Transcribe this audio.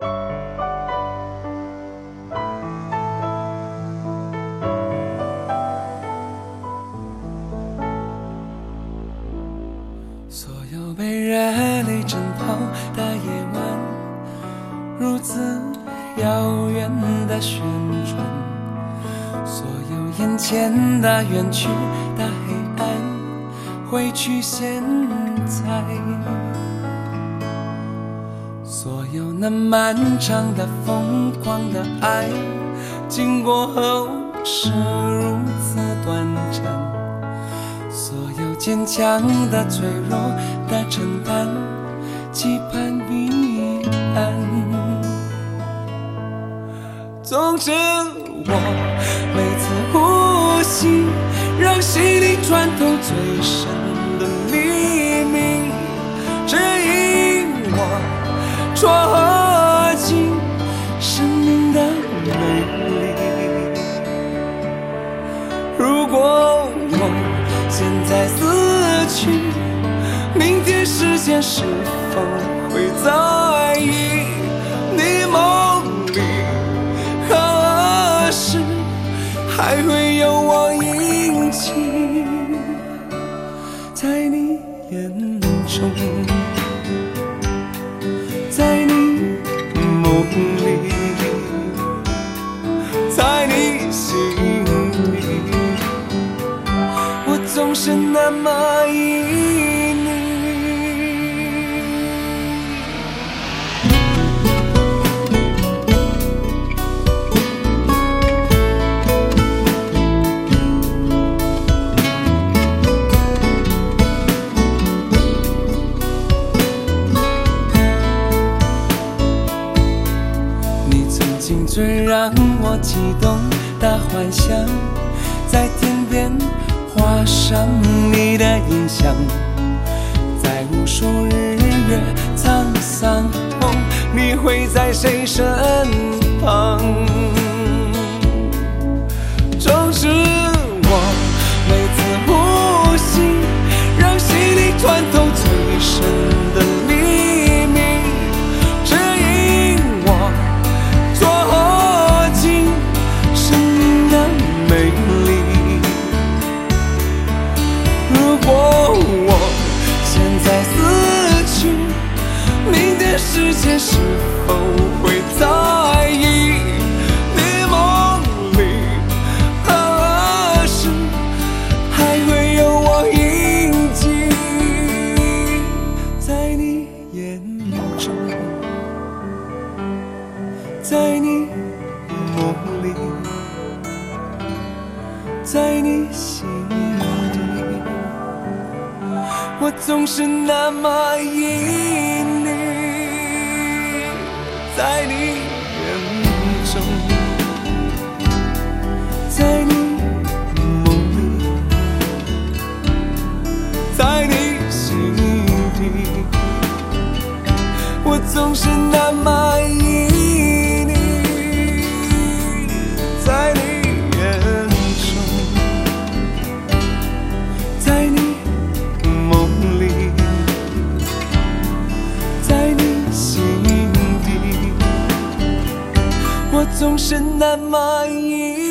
所有被热泪蒸泡的夜晚，如此遥远的旋转，所有眼前的远去的黑暗，回去现在，所有那漫长的疯狂的爱，经过后是如此短暂，所有坚强的脆弱的承担，期盼彼岸。总之我每次呼吸，让心里穿透最深的黎明，指引我捉紧生命的美丽。如果我现在死去，明天世界是否会在意？你梦里何时还会有我印记？在你眼中，在你梦里，在你心里，我总是那么依你。你曾经最让我激动的幻想，在天边画上你的印象，在无数日月沧桑后，你会在谁身旁？总之我每次呼吸，让心里穿透最深的黎明，指引我捉紧生命的美丽。如果我现在死去，明天世界是否会在意？你梦里何时还会有我印记？在你眼中，在你梦里，在你心里，我总是那么依你。在你眼中，在你梦里，在你心里，我总是那么依你。在你眼中，在你梦里，在你心里，我总是那么依